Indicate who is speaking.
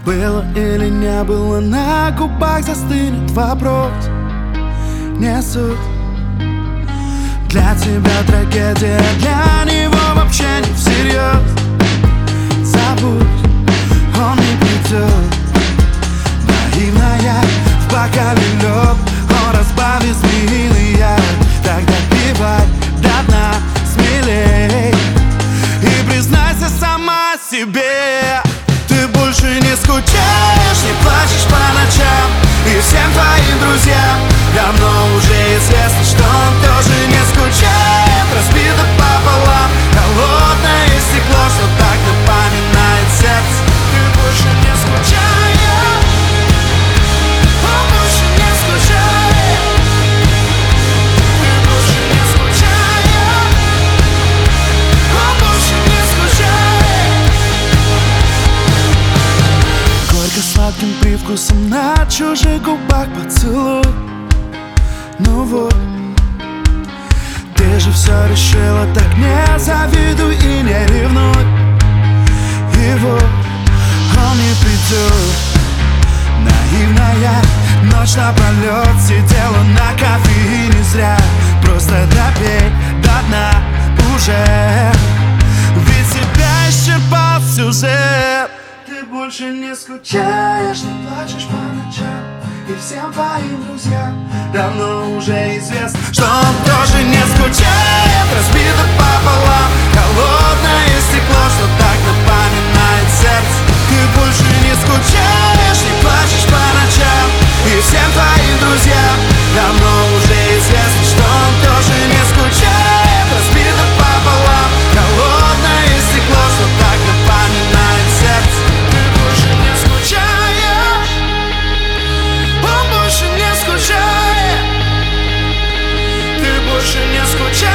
Speaker 1: Было или не было, на губах застынет вопрос. Не суть. Для тебя трагедия, для него вообще не всерьез. Забудь, он не придет. Наивная, в бокале лед, он разбавит змеиный яд. Тогда пивай до дна, смелей, и признайся сама себе. Ты больше не скучаешь, не плачешь по ночам, и всем твоим друзьям давно уже известно, что он тоже не скучает. Разбито пополам, холодное стекло, что так напоминает сердце. Ты больше не скучаешь, он больше не скучает. Ты больше не скучаешь, он больше не скучает. Горько-сладким привкусом на чужих губах поцелуй. Ну вот, ты же все решила, так не завидуй и не ревнуй. И вот, он не придет. Наивная, ночь напролет сидела на кофеине зря. Просто допей до дна уже, ведь тебя исчерпал сюжет. Ты больше не скучаешь, не плачешь по ночам, и всем твоим друзьям давно уже известно, что он тоже не скучает. Разбито пополам, холодное стекло, что так напоминает сердце. Ты больше не скучаешь, не плачешь по ночам, и всем твоим друзьям давно уже известно, что он тоже не скучает. Разбито пополам, холодное стекло, что так напоминает сердце. Ты больше не скучаешь, он больше не скучает. Ты больше не скучаешь.